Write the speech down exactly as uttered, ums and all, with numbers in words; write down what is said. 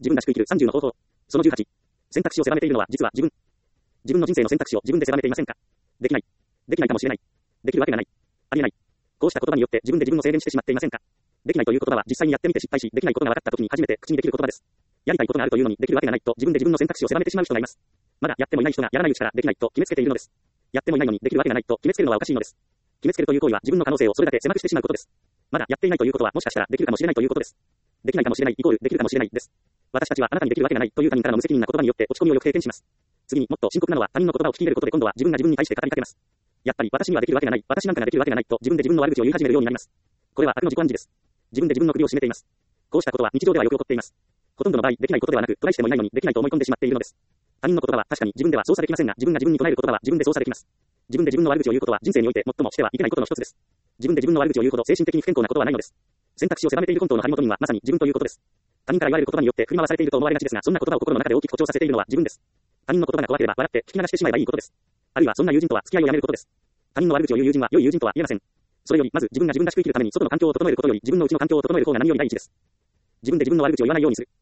自分らしく生きるさんじゅうの方法。そのじゅうはち。選択肢を狭めているのは実は自分。自分の人生の選択肢を自分で狭めていませんか？できない。できないかもしれない。できるわけがない。ありえない。こうした言葉によって自分で自分を制限してしまっていませんか？できないという言葉は実際にやってみて失敗し、できないことが分かった時に初めて口にできる言葉です。やりたいことがあるというのにできるわけがないと自分で自分の選択肢を狭めてしまう人がいます。まだやってもいない人がやらないうちからできないと決めつけているのです。やってもいないのにできるわけがないと決めつけるのはおかしいのです。決めつけるという行為は自分の可能性をそれだけ狭くしてしまうことです。まだやっていないということはもしかしたらできるかもしれないということです。できないかもしれないイコールできるかもしれないです。私たちはあなたにできるわけがないという他人からの無責任な言葉によって落ち込みをよく経験します。次にもっと深刻なのは他人の言葉を聞き入れることで今度は自分が自分に対して語りかけます。やっぱり私にはできるわけがない、私なんかができるわけがないと自分で自分の悪口を言い始めるようになります。これは悪の自己暗示です。自分で自分の首を絞めています。こうしたことは日常ではよく起こっています。ほとんどの場合できないことではなくトライしてもいないのにできないと思い込んでしまっているのです。他人の言葉は確かに自分では操作できませんが、自分が自分に唱える言葉は自分で操作できます。自分で自分の悪口を言うことは人生において最もしてはいけないことの一つです。自分で自分の悪口を言うほど精神的に不健康なことはないのです。選択肢を狭めている本当の張本人はまさに自分ということです。他人から言われる言葉によって振り回されていると思われがちですが、そんな言葉を心の中で大きく誇張させているのは自分です。他人の言葉が怖ければ笑って聞き流してしまえばいいことです。あるいはそんな友人とは付き合いをやめることです。他人の悪口を言う友人は良い友人とは言えません。それよりまず自分が自分らしく生きるために外の環境を整えることより自分の内の環境を整える方が何より第一です。自分で自分の悪口を言わないようにする。